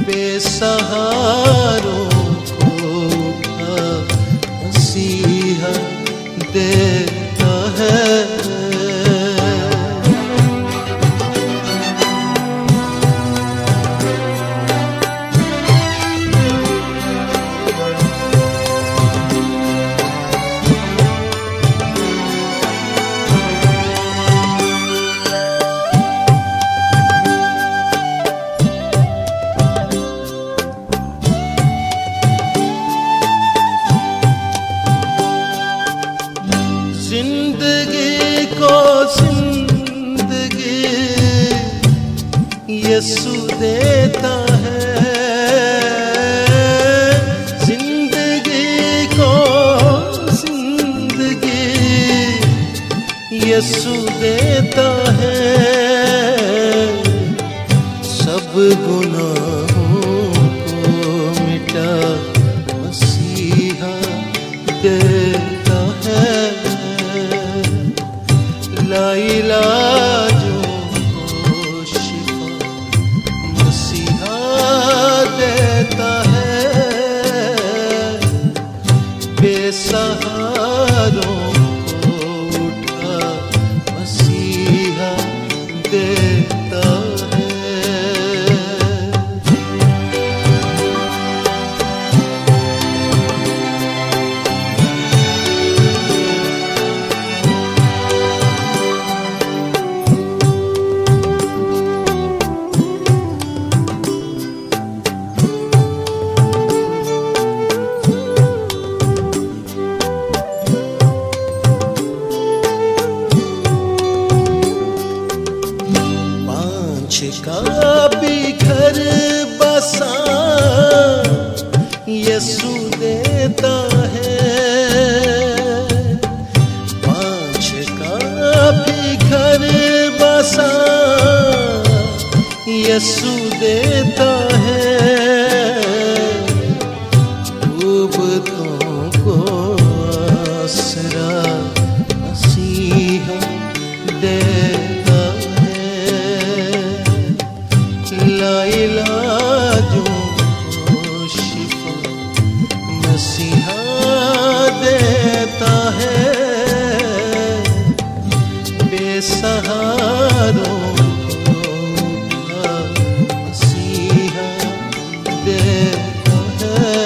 बेसहारों को उठा मसीहा देता है। जिंदगी को जिंदगी यीशु देता है। जिंदगी को जिंदगी यीशु देता है। सब गुनाहों को मिटा मसीहा देता है। लाइलाजों को शिफा मसीहा देता है। बेसहारों को उठा मसीहा देता है। का भी घर बसा यीशु देता है। पाँच का भी घर बसा यीशु देता है। डूबतों को आसरा मसीहा देता है। लाइलाजों को शिफा मसीहा देता है। बेसहारों को उठा मसीहा देता है।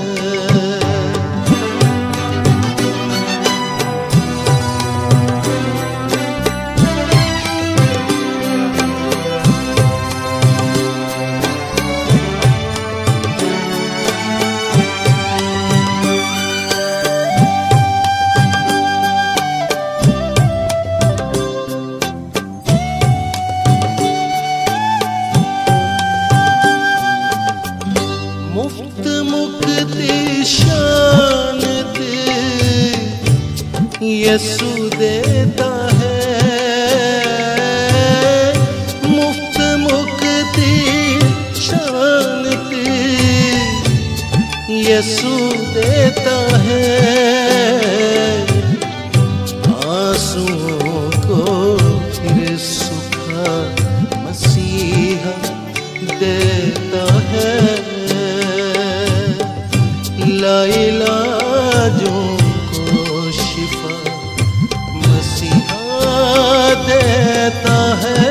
मुफ्त मुक्ति शांति यीशु देता है। मुफ्त मुक्ति शांति यीशु देता है। आंसुओं को फिर सुखा मसीहा देता है। लाइलाजों को शिफा मसीहा देता है।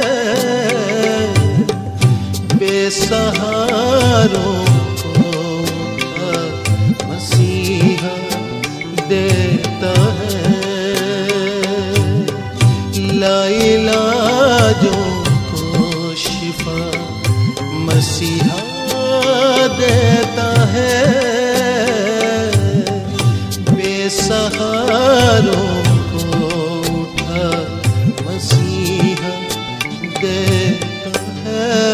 बेसहारों को उठा मसीहा देता है। लाइलाजों को शिफा मसीहा देता है। बेसहारों को उठा मसीहा देता है।